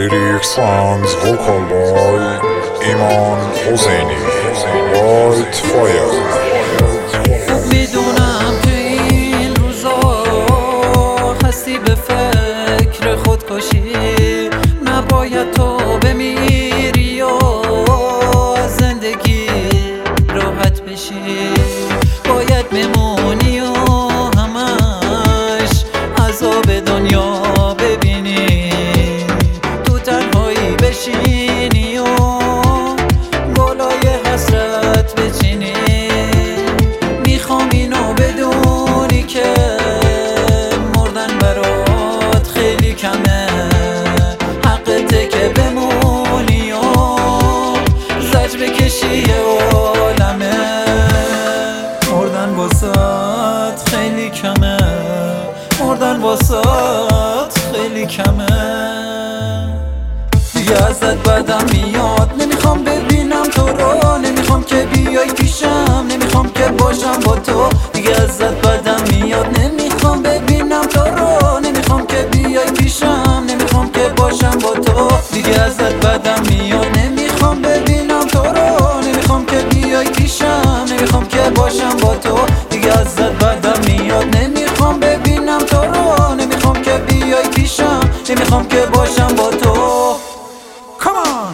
Lyric songs vocal by Iman Hosseini. White Fire. میدونم که این روزا هستی به فکر خودکشی، نباید تو بمیری و از زندگی راحت بشی، باید بمونی و همش عذاب دنیا ببینی، تو تنهایی بشینی و بالای حسرت بچینی. میخوام اینو بدونی که مردن برات خیلی کمه، حقته که بمونی و زجر بکشی عالمه. مردن واسات خیلی کمه، مردن واسات خیلی کمه. دیگه ازت بدم میاد، نمیخوام ببینم تو رو، نمیخوام که بیای پیشم، نمیخوام که باشم با تو. دیگه ازت بدم میاد، نمیخوام ببینم تو رو، نمیخوام که بیای پیشم، نمیخوام که باشم با تو. دیگه ازت بدم میاد، نمیخوام ببینم تو رو، نمیخوام که بیای پیشم، نمیخوام که باشم با تو. دیگه ازت بدم میاد، نمیخوام ببینم تو رو، نمیخوام که بیای پیشم، نمیخوام که باشم با تو. Come on!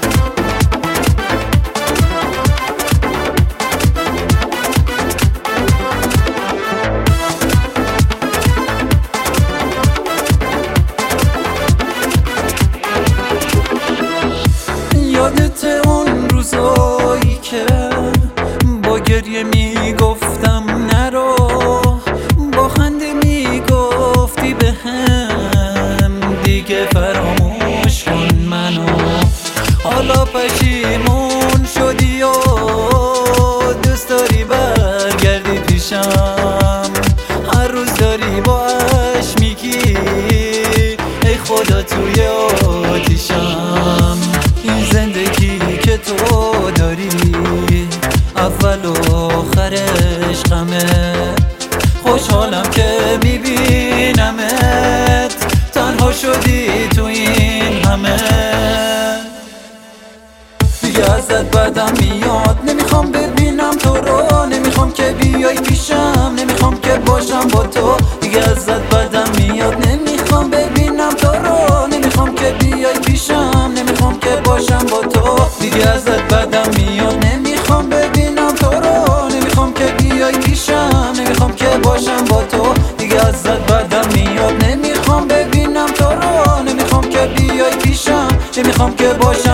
یادت اون روزایی که با گریه میگفتم نرو، با خنده میگفتی بهم دیگه فراموش کن منو. حالا پشیمون شدی و دوست داری برگردی پیشم، هر روز داری باش میگی ای خدا توی آتیشم. این زندگی که تو داری اول و آخرش غمه، خوشحالم که میبینمت تنها شدی تو این همه. دیگه ازت بدم میاد، نمیخوام ببینم تو رو، نمیخوام که بیای پیشم، نمیخوام که باشم با تو. دیگه ازت بدم میاد، نمیخوام ببینم تو رو، نمیخوام که بیای پیشم، نمیخوام که باشم با تو. دیگه ازت بدم میاد، نمیخوام ببینم تو رو، نمیخوام که بیای پیشم، نمیخوام که باشم با تو. دیگه ازت بدم میاد، نمیخوام ببینم تو رو، نمیخوام که بیای پیشم، نمیخوام که باشم